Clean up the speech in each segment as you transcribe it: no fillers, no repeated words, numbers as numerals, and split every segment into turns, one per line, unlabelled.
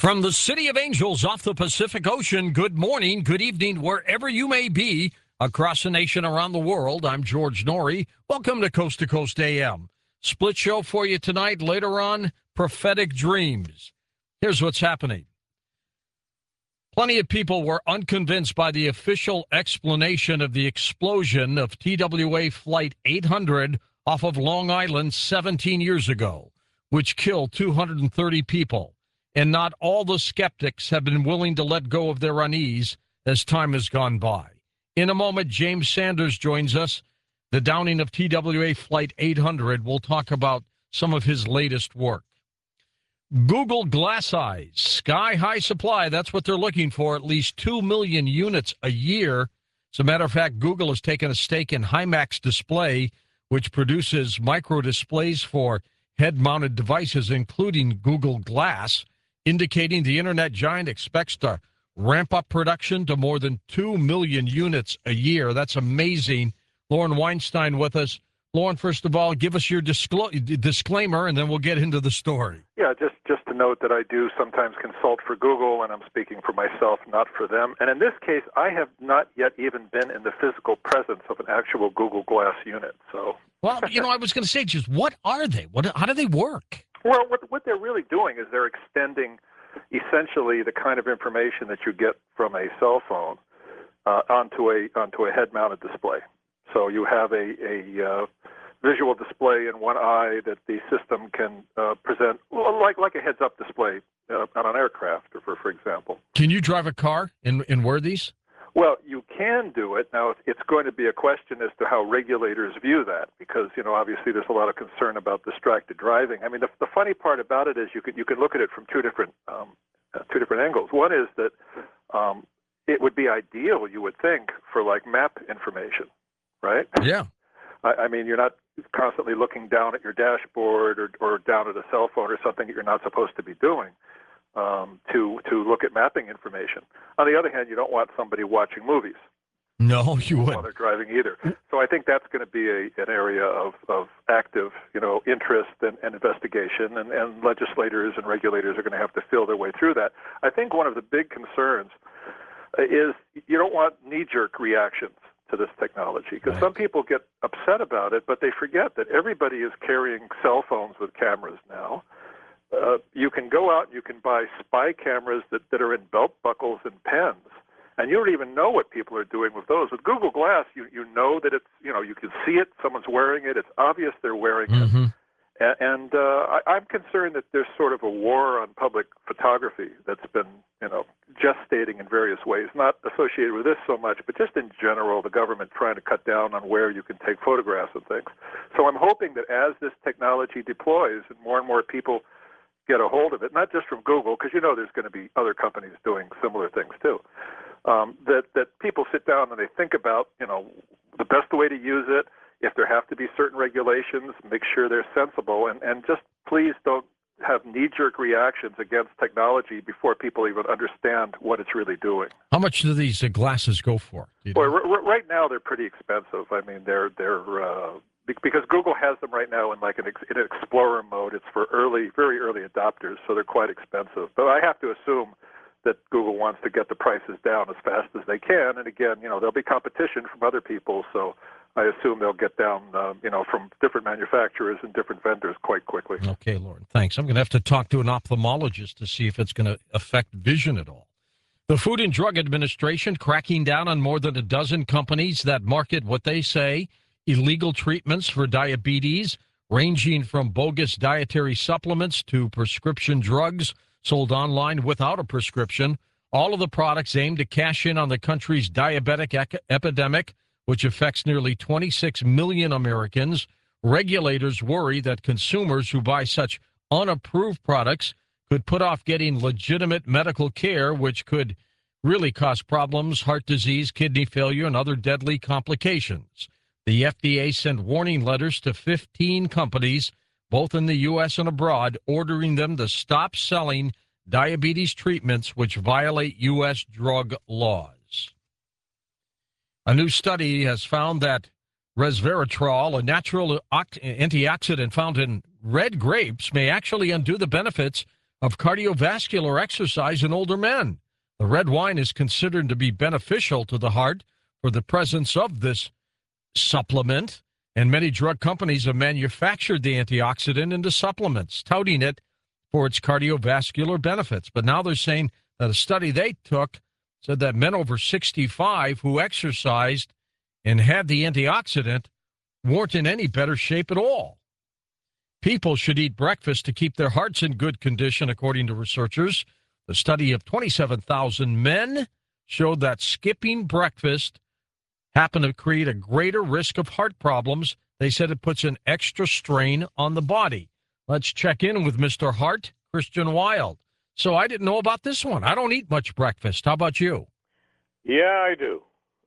From the City of Angels off the Pacific Ocean, good morning, good evening, wherever you may be across the nation, around the world. I'm George Norrie. Welcome to Coast AM. Split show for you tonight. Later on, prophetic dreams. Here's what's happening. Plenty of people were unconvinced by the official explanation of the explosion of TWA Flight 800 off of Long Island 17 years ago, which killed 230 people. And not all the skeptics have been willing to let go of their unease as time has gone by. In a moment, James Sanders joins us. The downing of TWA Flight 800. We'll talk about some of his latest work. Google Glass Eyes, sky-high supply. That's what they're looking for, at least 2 million units a year. As a matter of fact, Google has taken a stake in Himax Display, which produces micro displays for head-mounted devices, including Google Glass, indicating the internet giant expects to ramp up production to more than 2 million units a year. That's amazing. Lauren Weinstein with us. Lauren, first of all, give us your disclaimer, and then we'll get into the story.
Yeah, just to note that I do sometimes consult for Google, and I'm speaking for myself, not for them. And in this case, I have not yet even been in the physical presence of an actual Google Glass unit. So,
well, I was going to say, just what are they? How do they work?
Well, what they're really doing is they're extending essentially the kind of information that you get from a cell phone onto a head-mounted display. So you have a visual display in one eye that the system can present, like a heads-up display on an aircraft, for example.
Can you drive a car and wear these?
Well, you can do it. Now, it's going to be a question as to how regulators view that, because, obviously there's a lot of concern about distracted driving. I mean, the funny part about it is you can look at it from two different angles. One is that it would be ideal, you would think, for like map information, right?
Yeah.
I mean, you're not constantly looking down at your dashboard or down at a cell phone or something that you're not supposed to be doing. To look at mapping information. On the other hand, you don't want somebody watching movies.
No, you wouldn't.
While they're driving either. So I think that's going to be an area of active, interest and investigation, and legislators and regulators are going to have to feel their way through that. I think one of the big concerns is you don't want knee-jerk reactions to this technology, because some people get upset about it, but they forget that everybody is carrying cell phones with cameras now. You can go out and you can buy spy cameras that are in belt buckles and pens, and you don't even know what people are doing with those. With Google Glass, you know that it's, you can see it, someone's wearing it, it's obvious they're wearing it. And I'm concerned that there's sort of a war on public photography that's been, gestating in various ways, not associated with this so much, but just in general, the government trying to cut down on where you can take photographs of things. So I'm hoping that as this technology deploys and more people get a hold of it, not just from Google, because there's going to be other companies doing similar things too, that people sit down and they think about, the best way to use it, if there have to be certain regulations, make sure they're sensible, and just please don't have knee-jerk reactions against technology before people even understand what it's really doing.
How much do these glasses go for?
Well, right now they're pretty expensive. I mean, they're because Google has them right now in in Explorer mode. It's for very early adopters, so they're quite expensive. But I have to assume that Google wants to get the prices down as fast as they can. And again, there'll be competition from other people, so I assume they'll get down, from different manufacturers and different vendors quite quickly.
Okay, Lauren, thanks. I'm going to have to talk to an ophthalmologist to see if it's going to affect vision at all. The Food and Drug Administration cracking down on more than a dozen companies that market what they say illegal treatments for diabetes, ranging from bogus dietary supplements to prescription drugs sold online without a prescription. All of the products aim to cash in on the country's diabetic epidemic, which affects nearly 26 million Americans. Regulators worry that consumers who buy such unapproved products could put off getting legitimate medical care, which could really cause problems, heart disease, kidney failure, and other deadly complications. The FDA sent warning letters to 15 companies, both in the U.S. and abroad, ordering them to stop selling diabetes treatments which violate U.S. drug laws. A new study has found that resveratrol, a natural antioxidant found in red grapes, may actually undo the benefits of cardiovascular exercise in older men. The red wine is considered to be beneficial to the heart for the presence of this supplement, and many drug companies have manufactured the antioxidant into supplements, touting it for its cardiovascular benefits. But now they're saying that a study they took said that men over 65 who exercised and had the antioxidant weren't in any better shape at all. People should eat breakfast to keep their hearts in good condition, according to researchers. The study of 27,000 men showed that skipping breakfast happened to create a greater risk of heart problems. They said it puts an extra strain on the body. Let's check in with Mr. Hart, Christian Wild. So I didn't know about this one. I don't eat much breakfast. How about you?
Yeah, I do.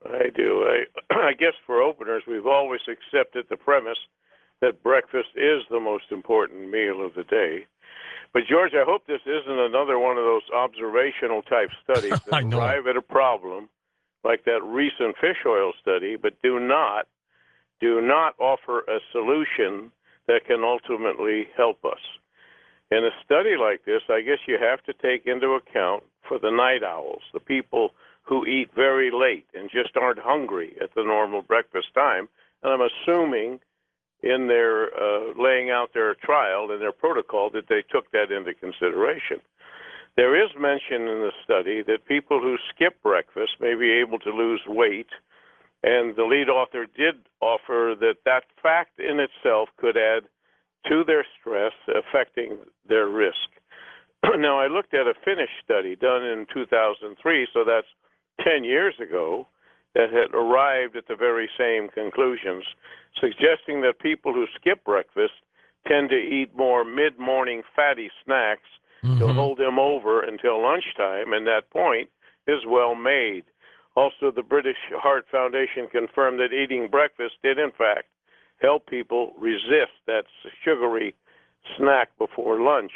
I guess for openers, we've always accepted the premise that breakfast is the most important meal of the day. But, George, I hope this isn't another one of those observational type studies that arrive at a problem like that recent fish oil study, but do not offer a solution that can ultimately help us. In a study like this, I guess you have to take into account for the night owls, the people who eat very late and just aren't hungry at the normal breakfast time. And I'm assuming in their laying out their trial and their protocol that they took that into consideration. There is mention in the study that people who skip breakfast may be able to lose weight, and the lead author did offer that fact in itself could add to their stress, affecting their risk. Now, I looked at a Finnish study done in 2003, so that's 10 years ago, that had arrived at the very same conclusions, suggesting that people who skip breakfast tend to eat more mid-morning fatty snacks to hold them over until lunchtime, and that point is well made. Also, the British Heart Foundation confirmed that eating breakfast did, in fact, help people resist that sugary snack before lunch.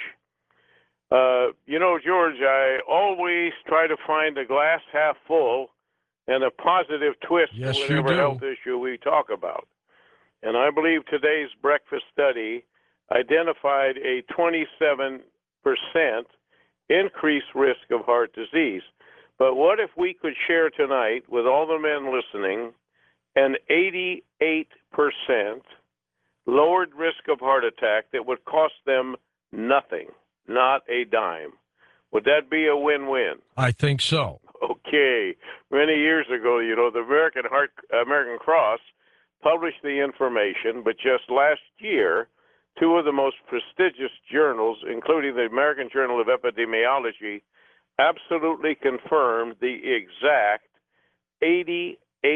George, I always try to find a glass half full and a positive twist to whatever health issue we talk about. And I believe today's breakfast study identified a 27% increased risk of heart disease. But what if we could share tonight with all the men listening an 88% lowered risk of heart attack that would cost them nothing, not a dime? Would that be a win-win?
I think so.
Okay. Many years ago, the American Cross published the information, but just last year, two of the most prestigious journals, including the American Journal of Epidemiology, absolutely confirmed the exact 88%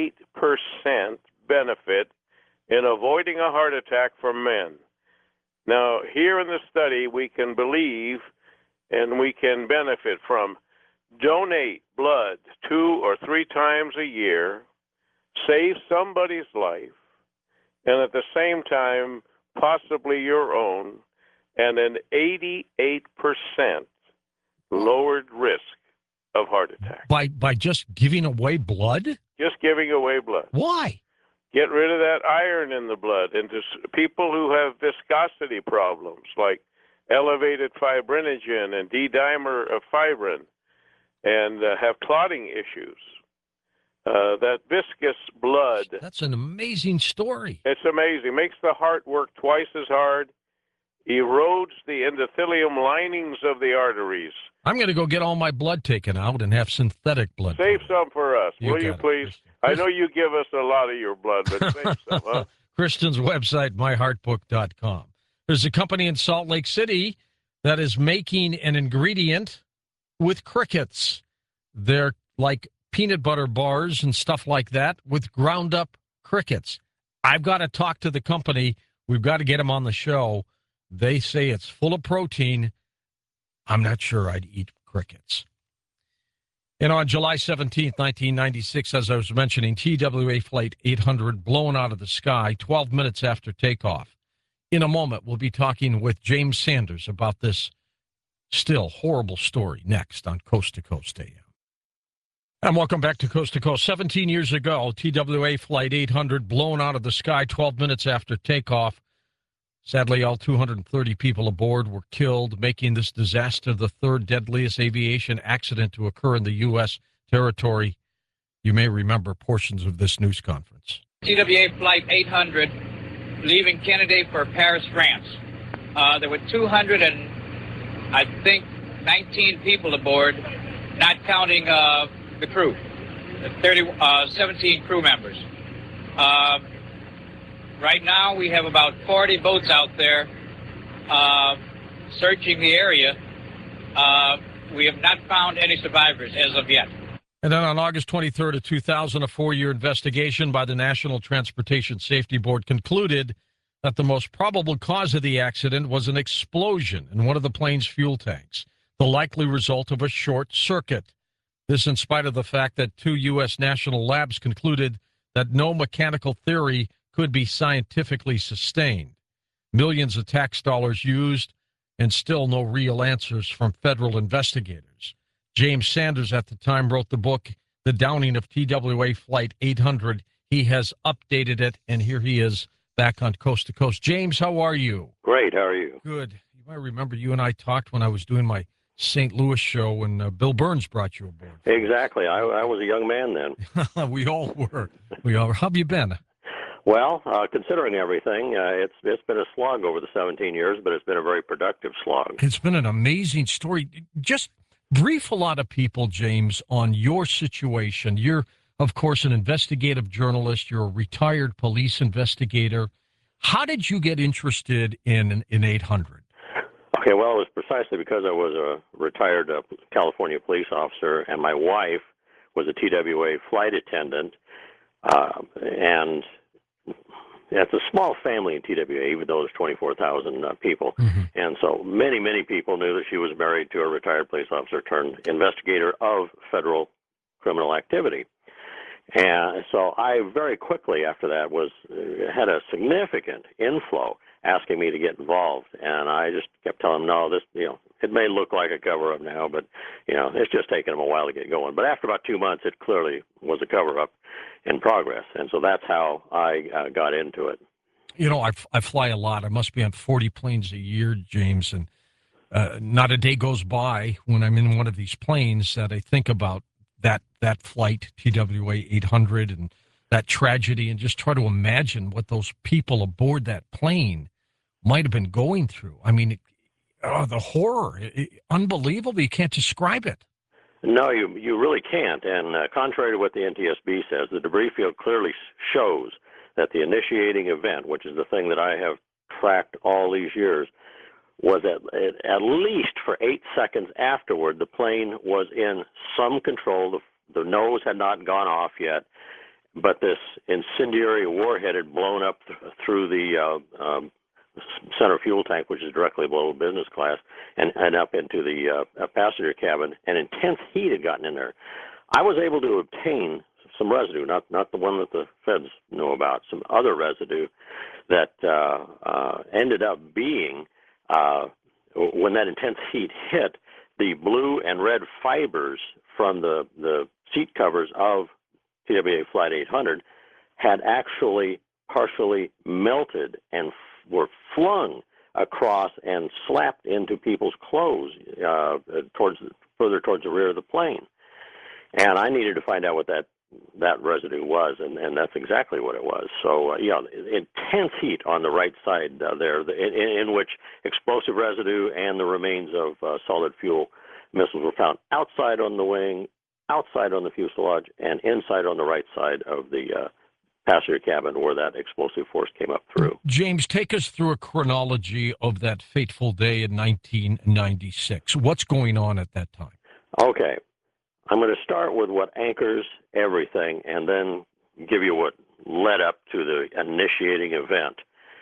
benefit in avoiding a heart attack for men. Now, here in the study, we can believe and we can benefit from donate blood 2 or 3 times a year, save somebody's life, and at the same time, possibly your own, and an 88% lowered risk of heart attack.
By just giving away blood?
Just giving away blood.
Why?
Get rid of that iron in the blood. And to people who have viscosity problems like elevated fibrinogen and D-dimer of fibrin and have clotting issues, that viscous blood.
That's an amazing story.
It's amazing. Makes the heart work twice as hard, erodes the endothelium linings of the arteries.
I'm going to go get all my blood taken out and have synthetic blood.
Save some for us, will you please? I know you give us a lot of your blood, but save some, huh?
Kristen's website, myheartbook.com. There's a company in Salt Lake City that is making an ingredient with crickets. They're like peanut butter bars and stuff like that with ground up crickets. I've got to talk to the company. We've got to get them on the show. They say it's full of protein. I'm not sure I'd eat crickets. And on July 17th, 1996, as I was mentioning, TWA Flight 800 blown out of the sky 12 minutes after takeoff. In a moment, we'll be talking with James Sanders about this still horrible story next on Coast to Coast AM. And welcome back to Coast to Coast. 17 years ago, TWA Flight 800 blown out of the sky 12 minutes after takeoff. Sadly, all 230 people aboard were killed, making this disaster the third deadliest aviation accident to occur in the U.S. territory. You may remember portions of this news conference.
TWA Flight 800 leaving Kennedy for Paris, France. There were 19 people aboard, not counting the crew, 17 crew members. Right now, we have about 40 boats out there searching the area. We have not found any survivors as of yet.
And then on August 23rd of 2000, a 4-year investigation by the National Transportation Safety Board concluded that the most probable cause of the accident was an explosion in one of the plane's fuel tanks, the likely result of a short circuit. This in spite of the fact that 2 U.S. national labs concluded that no mechanical theory could be scientifically sustained. Millions of tax dollars used, and still no real answers from federal investigators. James Sanders at the time wrote the book, The Downing of TWA Flight 800. He has updated it, and here he is back on Coast to Coast. James, how are you?
Great. How are you?
Good. You might remember you and I talked when I was doing my St. Louis show when Bill Burns brought you aboard.
Exactly. I was a young man then.
We all were. How have you been?
Well, considering everything, it's been a slog over the 17 years, but it's been a very productive slog.
It's been an amazing story. Just brief a lot of people, James, on your situation. You're, of course, an investigative journalist. You're a retired police investigator. How did you get interested in 800?
Okay, well, it was precisely because I was a retired California police officer, and my wife was a TWA flight attendant, and it's a small family in TWA, even though there's 24,000 people. Mm-hmm. And so many, many people knew that she was married to a retired police officer turned investigator of federal criminal activity. And so I very quickly after that had a significant inflow asking me to get involved. And I just kept telling them, no, it may look like a cover-up now, but, it's just taken them a while to get going. But after about 2 months, it clearly was a cover-up in progress. And so that's how I got into it.
I fly a lot. I must be on 40 planes a year, James, and not a day goes by when I'm in one of these planes that I think about that flight, TWA 800, and that tragedy, and just try to imagine what those people aboard that plane might have been going through. I mean, the horror, unbelievable. You can't describe it.
No, you really can't. And contrary to what the NTSB says, the debris field clearly shows that the initiating event, which is the thing that I have tracked all these years, was at least for 8 seconds afterward, the plane was in some control. The nose had not gone off yet, but this incendiary warhead had blown up through the center fuel tank, which is directly below business class, and up into the passenger cabin, and intense heat had gotten in there. I was able to obtain some residue, not the one that the feds know about, some other residue that ended up being, when that intense heat hit, the blue and red fibers from the seat covers of TWA Flight 800 had actually partially melted and were flung across and slapped into people's clothes further towards the rear of the plane. And I needed to find out what that residue was, and that's exactly what it was. So, intense heat on the right side there, in which explosive residue and the remains of solid fuel missiles were found outside on the wing, outside on the fuselage, and inside on the right side of the passenger cabin where that explosive force came up through.
James, take us through a chronology of that fateful day in 1996. What's going on at that time?
Okay. I'm going to start with what anchors everything and then give you what led up to the initiating event.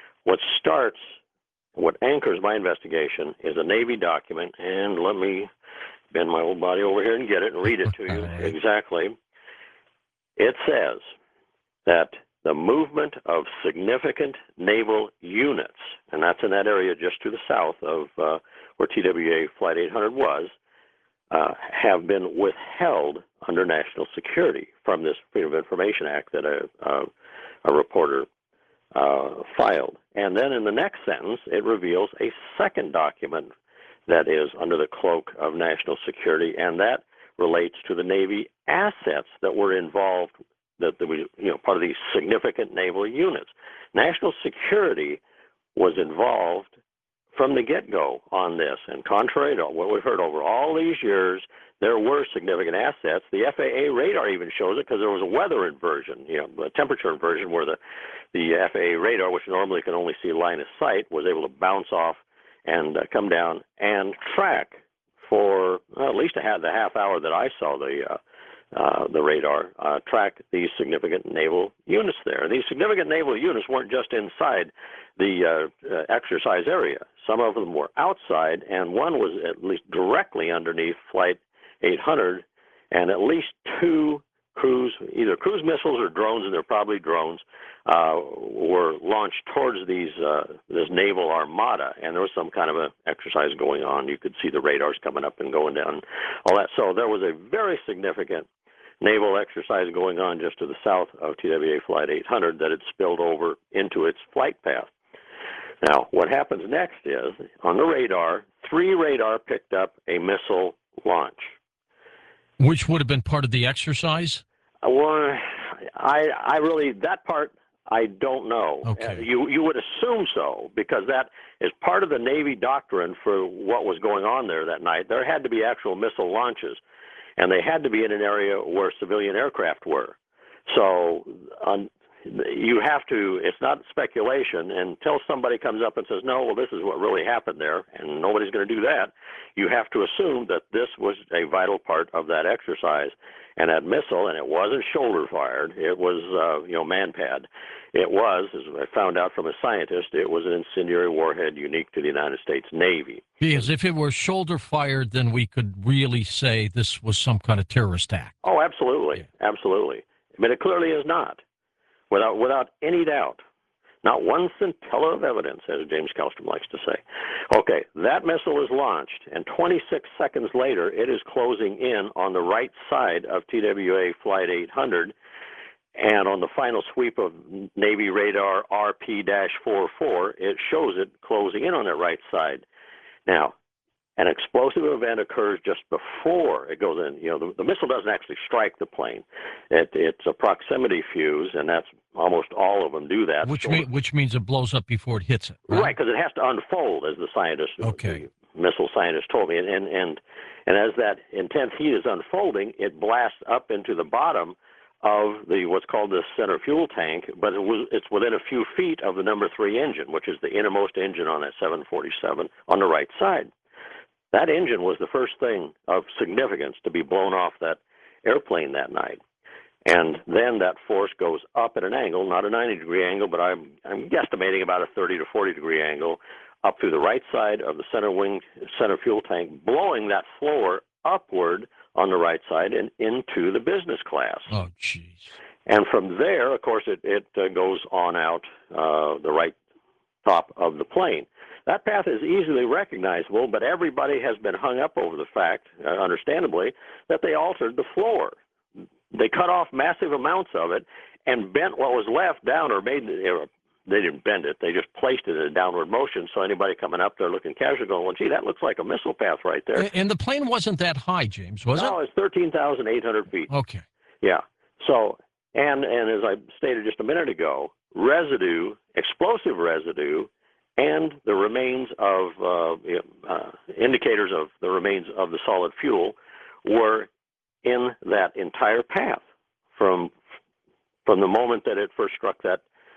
What anchors my investigation is a Navy document, and let me bend my old body over here and get it and read it to you. Right. Exactly. It says that the movement of significant naval units, and that's in that area just to the south of where TWA Flight 800 was, have been withheld under national security from this Freedom of Information Act that a reporter filed. And then in the next sentence, it reveals a second document that is under the cloak of national security, and that relates to the Navy assets that were involved, that were, part of these significant naval units. National security was involved from the get-go on this, and contrary to what we've heard over all these years, there were significant assets. The FAA radar even shows it because there was a weather inversion, a temperature inversion where the FAA radar, which normally can only see line of sight, was able to bounce off and come down and track for at least the half hour that I saw the radar track these significant naval units there. These significant naval units weren't just inside the exercise area. Some of them were outside, and one was at least directly underneath Flight 800, and at least two either cruise missiles or drones, and they're probably drones, were launched towards this naval armada, and there was some kind of an exercise going on. You could see the radars coming up and going down, all that. So there was a very significant naval exercise going on just to the south of TWA Flight 800 that had spilled over into its flight path. Now, what happens next is, on the radar, 3 radar picked up a missile launch.
Which would have been part of the exercise?
Well, I really, that part, I don't know.
Okay.
You would assume so, because that is part of the Navy doctrine for what was going on there that night. There had to be actual missile launches, and they had to be in an area where civilian aircraft were. So you have to, it's not speculation, until somebody comes up and says, no, well, this is what really happened there, and nobody's going to do that. You have to assume that this was a vital part of that exercise. And that missile, and it wasn't shoulder-fired, it was, man-pad. It was, as I found out from a scientist, it was an incendiary warhead unique to the United States Navy.
Because if it were shoulder-fired, then we could really say this was some kind of terrorist act.
Oh, absolutely, absolutely. But it clearly is not, without any doubt. Not one scintilla of evidence, as James Kallstrom likes to say. Okay, that missile is launched, and 26 seconds later, it is closing in on the right side of TWA Flight 800, and on the final sweep of Navy radar RP-44, it shows it closing in on that right side. Now, an explosive event occurs just before it goes in. The missile doesn't actually strike the plane. It's a proximity fuse, and that's almost all of them do that.
Which means it blows up before it hits it.
Right, because it has to unfold, as the missile scientist told me. And as that intense heat is unfolding, it blasts up into the bottom of what's called the center fuel tank, but it's within a few feet of the number 3 engine, which is the innermost engine on that 747 on the right side. That engine was the first thing of significance to be blown off that airplane that night. And then that force goes up at an angle, not a 90-degree angle, but I'm guesstimating about a 30 to 40-degree angle, up through the right side of the center fuel tank, blowing that floor upward on the right side and into the business class.
Oh, jeez.
And from there, of course, it goes on out the right top of the plane. That path is easily recognizable, but everybody has been hung up over the fact, understandably, that they altered the floor. They cut off massive amounts of it and bent what was left down, or they didn't bend it. They just placed it in a downward motion, so anybody coming up there looking casual going, well, gee, that looks like a missile path right there.
And the plane wasn't that high, James, was it?
No, it's 13,800 feet.
Okay.
Yeah. So, and as I stated just a minute ago, residue, explosive residue, and the remains of indicators of the remains of the solid fuel were in that entire path from the moment that it first struck that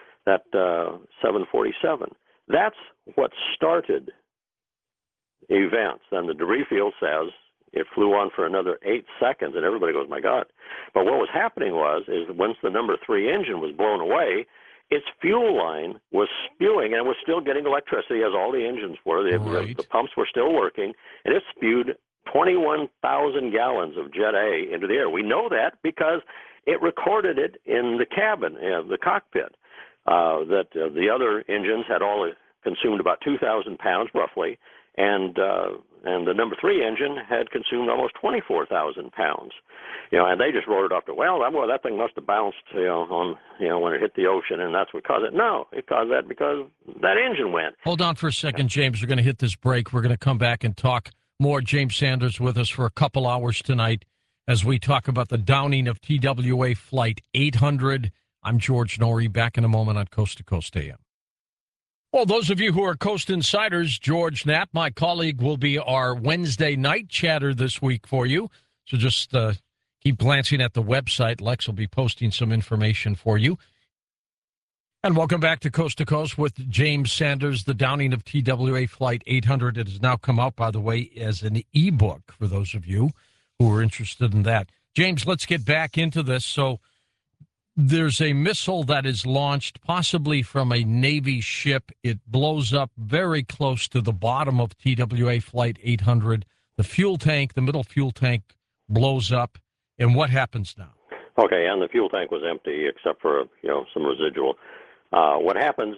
747. That's what started events. And the debris field says it flew on for another 8 seconds, and everybody goes, my God. But what was happening is once the number 3 engine was blown away, its fuel line was spewing, and it was still getting electricity, as all the engines were. The pumps were still working, and it spewed 21,000 gallons of Jet A into the air. We know that because it recorded it in the cabin, the cockpit, that the other engines had all consumed about 2,000 pounds, roughly, and and the number 3 engine had consumed almost 24,000 pounds. And they just wrote it off to, well, that thing must have bounced, when it hit the ocean, and that's what caused it. No, it caused that because that engine went.
Hold on for a second, James. We're going to hit this break. We're going to come back and talk more. James Sanders with us for a couple hours tonight as we talk about the downing of TWA Flight 800. I'm George Noory, back in a moment on Coast to Coast AM. Well, those of you who are Coast Insiders, George Knapp, my colleague, will be our Wednesday night chatter this week for you. So just keep glancing at the website. Lex will be posting some information for you. And welcome back to Coast with James Sanders, the downing of TWA Flight 800. It has now come out, by the way, as an ebook for those of you who are interested in that. James, let's get back into this. So there's a missile that is launched possibly from a Navy ship. It blows up very close to the bottom of TWA Flight 800. The middle fuel tank blows up. And what happens now? Okay,
and the fuel tank was empty except for, some residual. What happens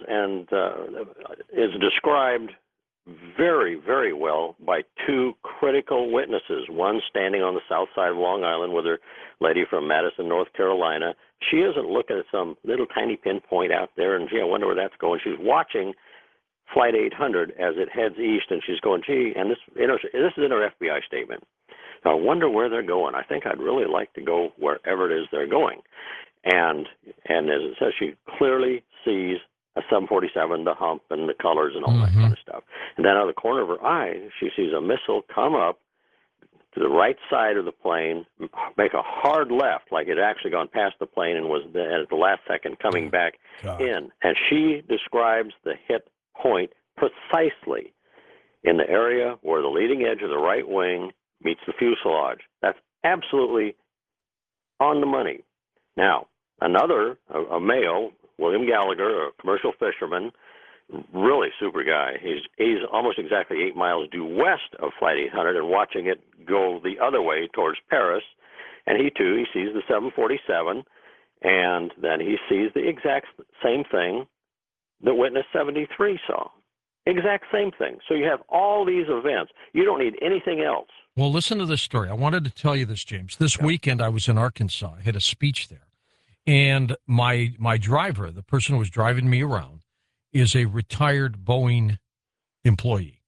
is described very, very well by 2 critical witnesses, one standing on the south side of Long Island with her lady from Madison, North Carolina. She isn't looking at some little tiny pinpoint out there and, I wonder where that's going. She's watching Flight 800 as it heads east, and she's going, and this is in her FBI statement. Now, I wonder where they're going. I think I'd really like to go wherever it is they're going. And as it says, she clearly sees a 747, the hump and the colors and all that kind of stuff. And then out of the corner of her eye, she sees a missile come up to the right side of the plane, make a hard left, like it had actually gone past the plane and was at the last second coming back in. And she describes the hit point precisely in the area where the leading edge of the right wing meets the fuselage. That's absolutely on the money. Now, another, a male, William Gallagher, a commercial fisherman, really super guy. He's almost exactly 8 miles due west of Flight 800 and watching it go the other way towards Paris. And he sees the 747, and then he sees the exact same thing that Witness 73 saw. Exact same thing. So you have all these events. You don't need anything else.
Well, listen to this story. I wanted to tell you this, James. This weekend I was in Arkansas. I had a speech there. And my driver, the person who was driving me around, is a retired Boeing employee.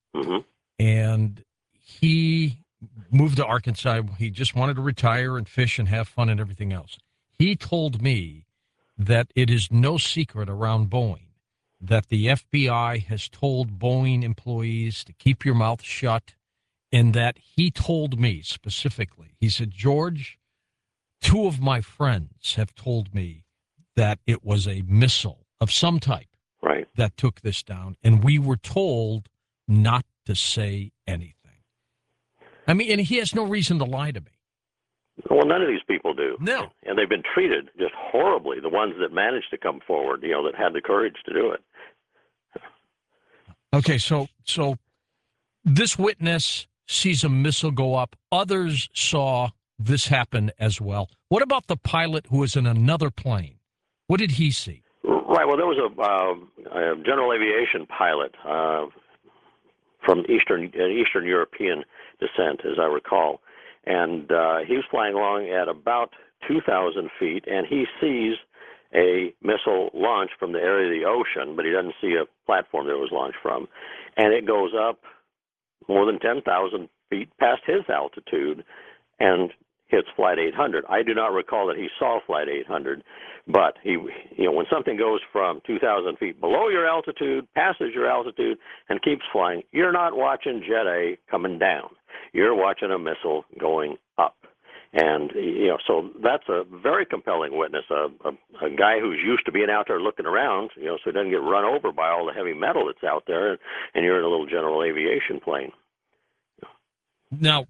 And he moved to Arkansas. He just wanted to retire and fish and have fun and everything else. He told me that it is no secret around Boeing that the FBI has told Boeing employees to keep your mouth shut, and that he told me specifically, he said, George, 2 of my friends have told me that it was a missile of some type that took this down, and we were told not to say anything. I mean, and he has no reason to lie to me.
Well, none of these people do.
No.
And they've been treated just horribly, the ones that managed to come forward, that had the courage to do it.
Okay, so this witness sees a missile go up. Others saw this happen as well. What about the pilot who was in another plane? What did he see?
Right. Well, there was a general aviation pilot from Eastern European descent, as I recall, and he was flying along at about 2,000 feet, and he sees a missile launch from the area of the ocean, but he doesn't see a platform that it was launched from, and it goes up more than 10,000 feet past his altitude and hits Flight 800. I do not recall that he saw Flight 800, but when something goes from 2,000 feet below your altitude, passes your altitude, and keeps flying, you're not watching Jet A coming down. You're watching a missile going up. And, so that's a very compelling witness, a guy who's used to being out there looking around, so he doesn't get run over by all the heavy metal that's out there, and you're in a little general aviation plane.
Now,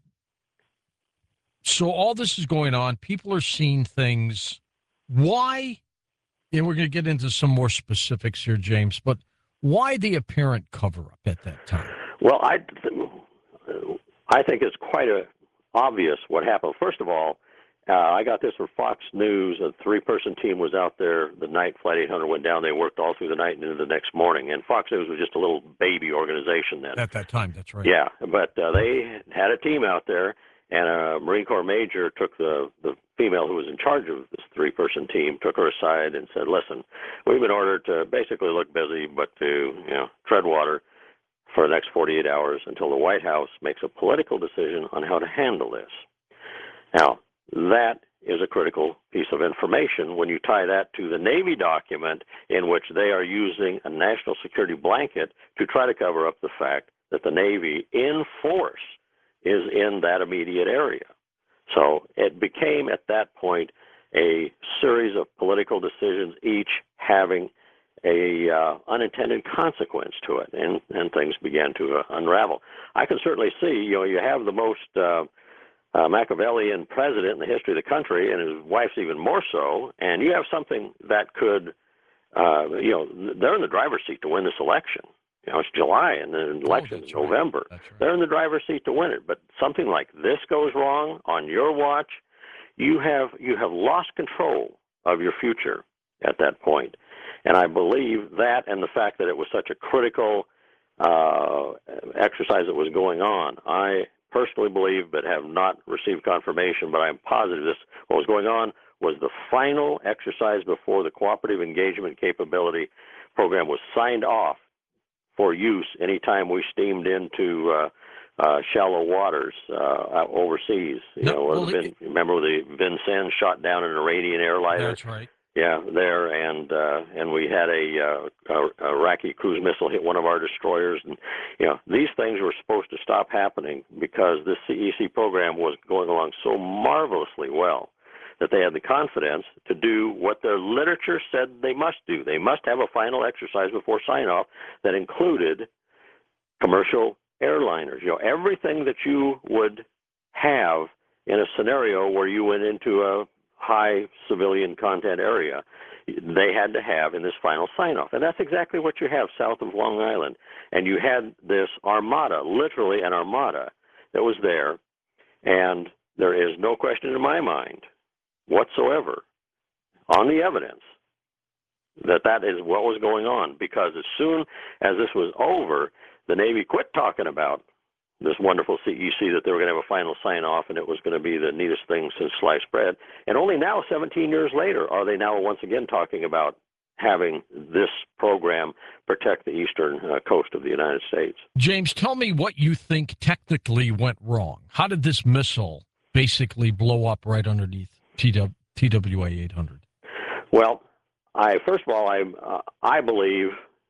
so all this is going on. People are seeing things. Why? And we're going to get into some more specifics here, James, but why the apparent cover-up at that time?
Well, I think it's quite obvious what happened. First of all, I got this from Fox News. A 3-person team was out there the night Flight 800 went down. They worked all through the night and into the next morning. And Fox News was just a little baby organization then.
At that time, that's right.
Yeah, but they had a team out there, and a Marine Corps major took the female who was in charge of this 3-person team, took her aside and said, listen, we've been ordered to basically look busy, but to tread water for the next 48 hours until the White House makes a political decision on how to handle this. Now, that is a critical piece of information when you tie that to the Navy document in which they are using a national security blanket to try to cover up the fact that the Navy in force is in that immediate area. So it became at that point a series of political decisions, each having a unintended consequence to it, and things began to unravel. I can certainly see, you have the most Machiavellian president in the history of the country, and his wife's even more so, and you have something that could, they're in the driver's seat to win this election. It's July, and the election is November.
Right. Right.
They're in the driver's seat to win it. But something like this goes wrong on your watch, you have lost control of your future at that point. And I believe that, and the fact that it was such a critical exercise that was going on, I personally believe, but have not received confirmation, but I'm positive what was going on was the final exercise before the Cooperative Engagement Capability Program was signed off for use anytime we steamed into shallow waters overseas. Remember the Vincennes shot down an Iranian airliner?
That's right.
Yeah, there, and we had a Iraqi cruise missile hit one of our destroyers, and these things were supposed to stop happening because this CEC program was going along so marvelously well that they had the confidence to do what their literature said they must do. They must have a final exercise before sign-off that included commercial airliners. Everything that you would have in a scenario where you went into a high civilian content area, they had to have in this final sign-off. And that's exactly what you have south of Long Island. And you had this armada, literally an armada, that was there. And there is no question in my mind whatsoever on the evidence that is what was going on, because as soon as this was over, the Navy quit talking about this wonderful CEC, that they were going to have a final sign-off, and it was going to be the neatest thing since sliced bread. And only now, 17 years later, are they now once again talking about having this program protect the eastern coast of the United States.
James, tell me what you think technically went wrong. How did this missile basically blow up right underneath TWA 800?
Well, first of all, I believe,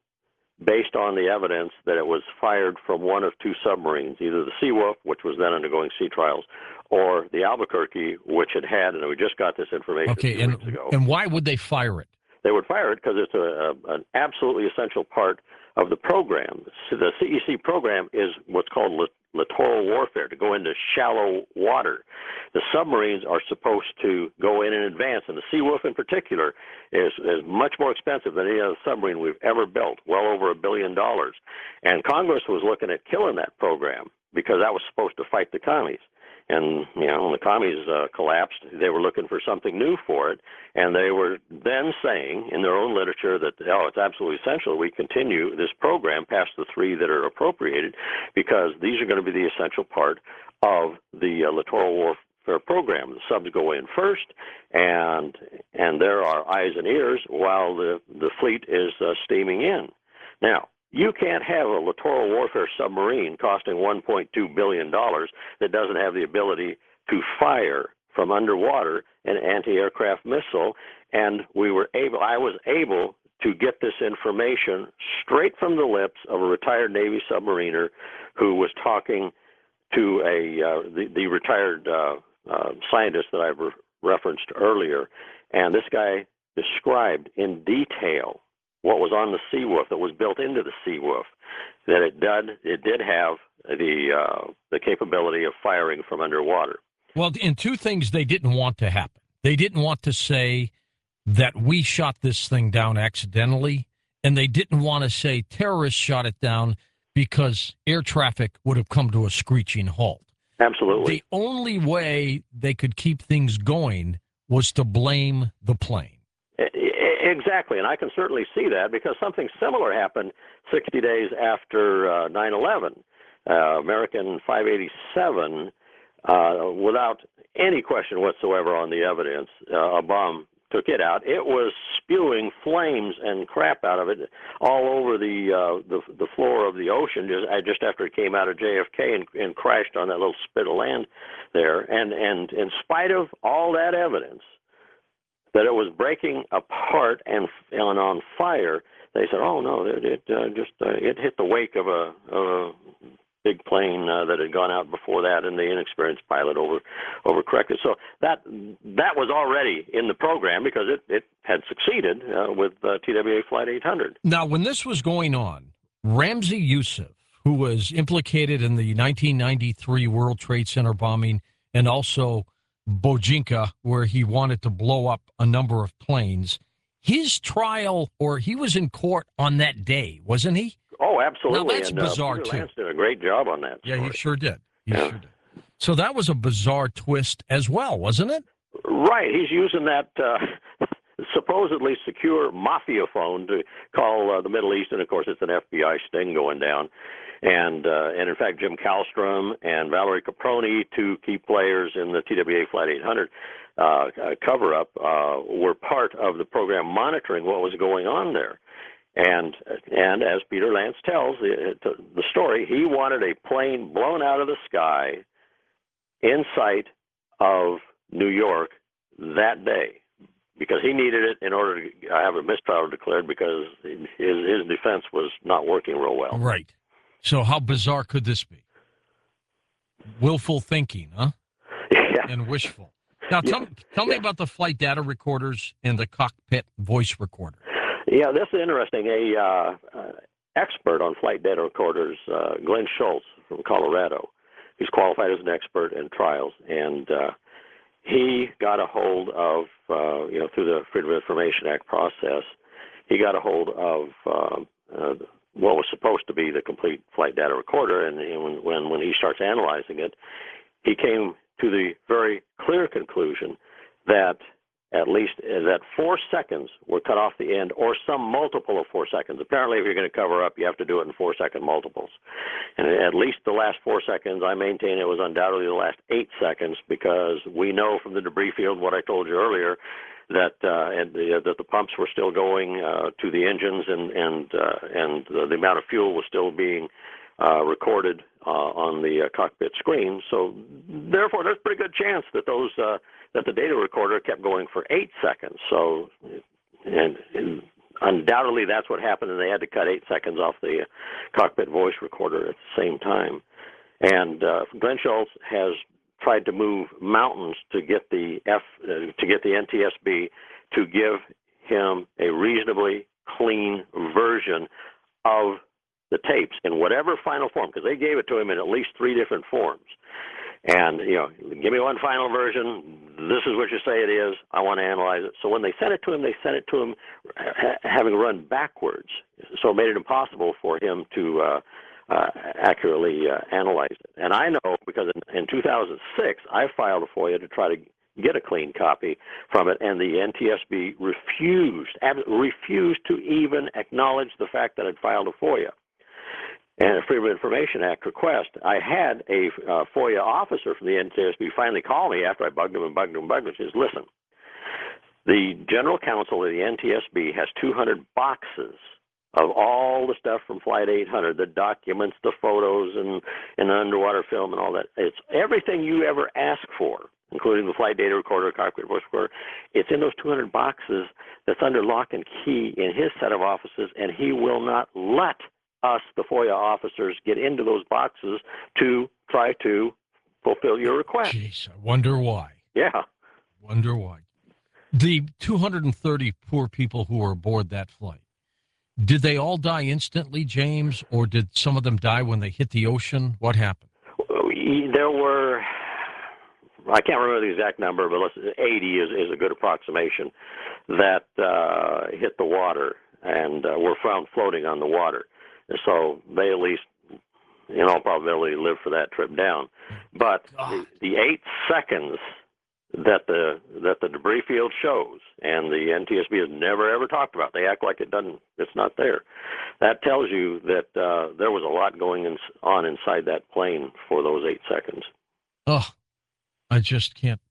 based on the evidence, that it was fired from one of 2 submarines, either the Seawolf, which was then undergoing sea trials, or the Albuquerque, which had, and we just got this information a few weeks ago.
And why would they fire it?
They would fire it because it's an absolutely essential part of the program. The CEC program is what's called littoral warfare, to go into shallow water. The submarines are supposed to go in advance, and the Seawolf in particular is much more expensive than any other submarine we've ever built, well over $1 billion. And Congress was looking at killing that program because that was supposed to fight the commies. And, when the commies collapsed, they were looking for something new for it. And they were then saying in their own literature that, it's absolutely essential we continue this program past the 3 that are appropriated, because these are going to be the essential part of the littoral warfare program. The subs go in first, and there are eyes and ears while the fleet is steaming in. Now, you can't have a littoral warfare submarine costing $1.2 billion that doesn't have the ability to fire from underwater an anti-aircraft missile. And I was able to get this information straight from the lips of a retired Navy submariner who was talking to the retired scientist that I referenced earlier. And this guy described in detail what was on the Seawolf, that was built into the Seawolf, that it did have the capability of firing from underwater.
Well, and 2 things they didn't want to happen. They didn't want to say that we shot this thing down accidentally, and they didn't want to say terrorists shot it down, because air traffic would have come to a screeching halt.
Absolutely.
The only way they could keep things going was to blame the plane.
Exactly, and I can certainly see that because something similar happened 60 days after 9/11. American 587, without any question whatsoever on the evidence, a bomb took it out. It was spewing flames and crap out of it all over the floor of the ocean just after it came out of JFK and crashed on that little spit of land there. And in spite of all that evidence that it was breaking apart and on fire, they said, "Oh no, it hit the wake of a big plane that had gone out before that, and the inexperienced pilot overcorrected." So that was already in the program because it had succeeded with TWA Flight 800.
Now, when this was going on, Ramzi Youssef, who was implicated in the 1993 World Trade Center bombing and also Bojinka, where he wanted to blow up a number of planes, his trial, or he was in court on that day, wasn't he?
Oh, absolutely.
Now, that's bizarre,
Peter
too.
Lance did a great job on that story.
Yeah, he sure did. He sure did. So that was a bizarre twist as well, wasn't it?
Right. He's using that supposedly secure mafia phone to call the Middle East, and of course it's an FBI sting going down. And in fact, Jim Kallstrom and Valerie Caproni, two key players in the TWA Flight 800 cover-up, were part of the program monitoring what was going on there. And as Peter Lance tells the story, he wanted a plane blown out of the sky in sight of New York that day because he needed it in order to have a mistrial declared because his defense was not working real well.
Right. So how bizarre could this be? Willful thinking, huh?
Yeah.
And wishful. Now, tell me about the flight data recorders and the cockpit voice recorder.
Yeah, this is interesting. A expert on flight data recorders, Glenn Schultz from Colorado, he's qualified as an expert in trials, and he got a hold of, through the Freedom of Information Act process, he got a hold of what was supposed to be the complete flight data recorder, and when he starts analyzing it, he came to the very clear conclusion that at least that 4 seconds were cut off the end, or some multiple of 4 seconds. Apparently, if you're going to cover up, you have to do it in 4-second multiples. And at least the last 4 seconds, I maintain it was undoubtedly the last 8 seconds, because we know from the debris field, what I told you earlier, that that the pumps were still going to the engines, and the amount of fuel was still being recorded on the cockpit screen. So therefore, there's a pretty good chance that that the data recorder kept going for 8 seconds. So, and undoubtedly that's what happened, and they had to cut 8 seconds off the cockpit voice recorder at the same time. And Glenn Schultz has tried to move mountains to get the NTSB to give him a reasonably clean version of the tapes in whatever final form, because they gave it to him in at least 3 different forms. And, give me one final version. This is what you say it is. I want to analyze it. So when they sent it to him having run backwards. So it made it impossible for him to accurately analyze it. And I know because in 2006, I filed a FOIA to try to get a clean copy from it, and the NTSB refused to even acknowledge the fact that I'd filed a FOIA and a Freedom of Information Act request. I had a FOIA officer from the NTSB finally call me after I bugged him and says, listen, the general counsel of the NTSB has 200 boxes of all the stuff from Flight 800, the documents, the photos, and the underwater film and all that. It's everything you ever ask for, including the flight data recorder, cockpit voice recorder. It's in those 200 boxes that's under lock and key in his set of offices, and he will not let us, the FOIA officers, get into those boxes to try to fulfill your request.
Jeez, I wonder why.
Yeah.
Wonder why. The 230 poor people who were aboard that flight, did they all die instantly, James, or did some of them die when they hit the ocean? What happened?
There were, I can't remember the exact number, but 80 is a good approximation, that hit the water and were found floating on the water. So they at least in all probability live for that trip down. But the 8 seconds that the debris field shows, and the NTSB has never ever talked about. They act like it's not there. That tells you that there was a lot going on inside that plane for those 8 seconds.
Oh, I just can't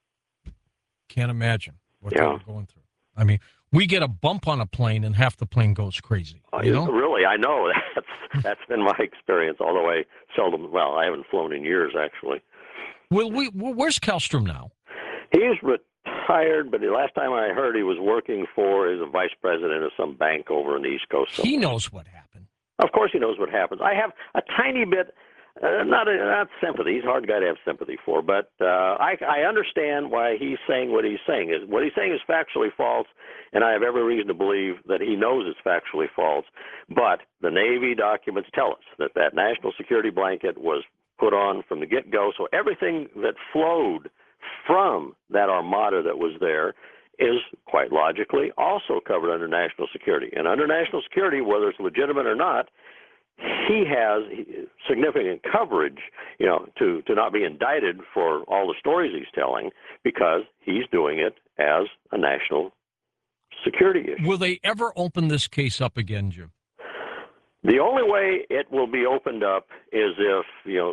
imagine what they were going through. I mean, we get a bump on a plane and half the plane goes crazy. You know?
Really, I know. That's been my experience, although I haven't flown in years, actually.
Well, where's Kellstrom now?
He's retired, but the last time I heard he was working as a vice president of some bank over on the East Coast.
He knows what happened.
Of course he knows what happens. I have a tiny bit, not sympathy. He's a hard guy to have sympathy for, but I understand why he's saying what he's saying. What he's saying is factually false, and I have every reason to believe that he knows it's factually false. But the Navy documents tell us that national security blanket was put on from the get-go, so everything that flowed from that armada that was there is quite logically also covered under national security. And under national security, whether it's legitimate or not, he has significant coverage, to not be indicted for all the stories he's telling, because he's doing it as a national security issue.
Will they ever open this case up again, Jim?
The only way it will be opened up is if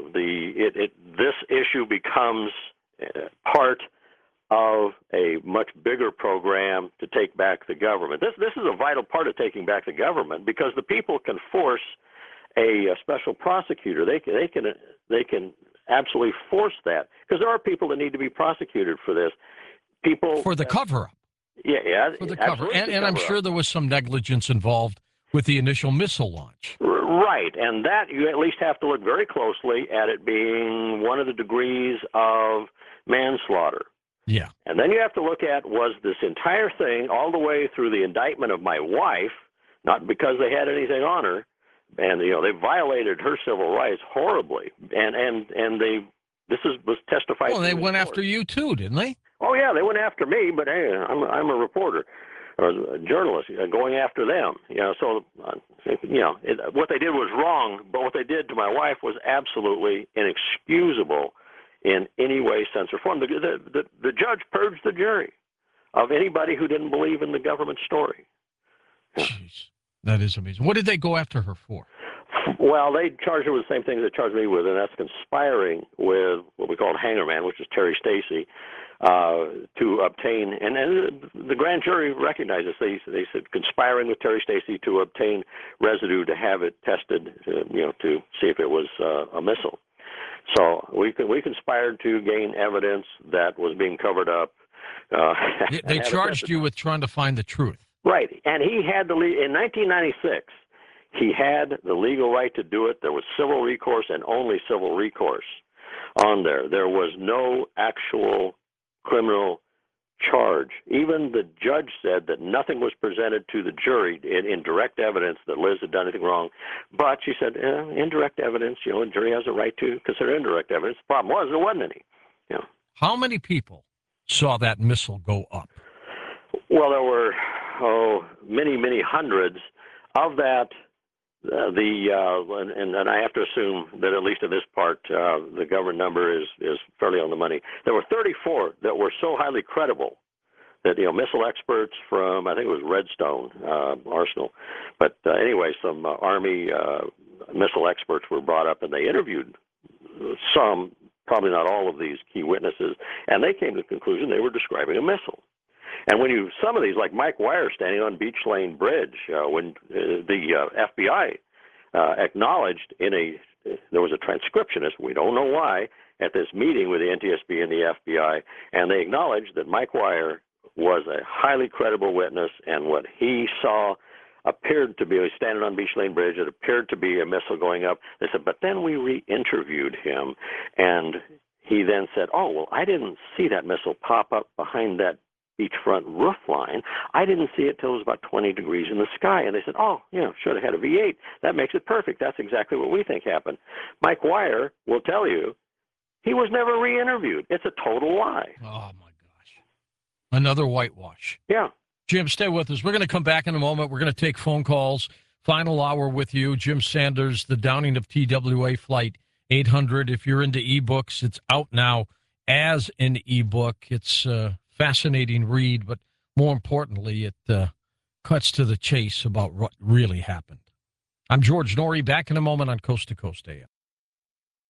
this issue becomes part of a much bigger program to take back the government. This is a vital part of taking back the government, because the people can force a special prosecutor. They can absolutely force that, because there are people that need to be prosecuted for this. People
for the cover-up.
Yeah,
for the cover. And I'm sure there was some negligence involved with the initial missile launch.
Right, and that you at least have to look very closely at it being one of the degrees of manslaughter.
Yeah.
And then you have to look at, was this entire thing all the way through the indictment of my wife, not because they had anything on her, and they violated her civil rights horribly, and was testified.
Well, they went after you too, didn't they?
Oh yeah, they went after me, but hey, I'm a reporter or a journalist, going after them. So what they did was wrong, but what they did to my wife was absolutely inexcusable in any way, sense, or form. The judge purged the jury of anybody who didn't believe in the government story.
Jeez, that is amazing. What did they go after her for?
Well, they charged her with the same thing they charged me with, and that's conspiring with what we called Hangerman, which is Terry Stacey, to obtain, and the grand jury recognized this. They said conspiring with Terry Stacey to obtain residue to have it tested, to see if it was a missile. So we conspired to gain evidence that was being covered up.
They charged you with trying to find the truth.
Right, and he had in 1996, he had the legal right to do it. There was civil recourse and only civil recourse on there. There was no actual criminal charge. Even the judge said that nothing was presented to the jury in direct evidence that Liz had done anything wrong. But she said, indirect evidence, a jury has a right to consider indirect evidence. The problem was there wasn't any.
How many people saw that missile go up?
Well, there were many, many hundreds. Of that, and I have to assume that at least in this part, the government number is fairly on the money. There were 34 that were so highly credible that missile experts from, I think it was Redstone Arsenal, but anyway, some Army missile experts were brought up, and they interviewed some, probably not all of these key witnesses, and they came to the conclusion they were describing a missile. And when some of these, like Mike Wire standing on Beach Lane Bridge, when the FBI acknowledged there was a transcriptionist, we don't know why, at this meeting with the NTSB and the FBI, and they acknowledged that Mike Wire was a highly credible witness, and what he saw appeared to be, standing on Beach Lane Bridge, it appeared to be a missile going up. They said, but then we re-interviewed him, and he then said, I didn't see that missile pop up behind that beachfront roof line. I didn't see it till it was about 20 degrees in the sky. And they said, should have had a V8. That makes it perfect. That's exactly what we think happened. Mike Wire will tell you he was never re-interviewed. It's a total lie.
Oh, my gosh. Another whitewash.
Yeah.
Jim, stay with us. We're going to come back in a moment. We're going to take phone calls Final hour with you. Jim Sanders, The Downing of TWA Flight 800. If you're into ebooks, it's out now as an ebook. It's a fascinating read, but more importantly, it cuts to the chase about what really happened. I'm George Noory, back in a moment on Coast to Coast AM.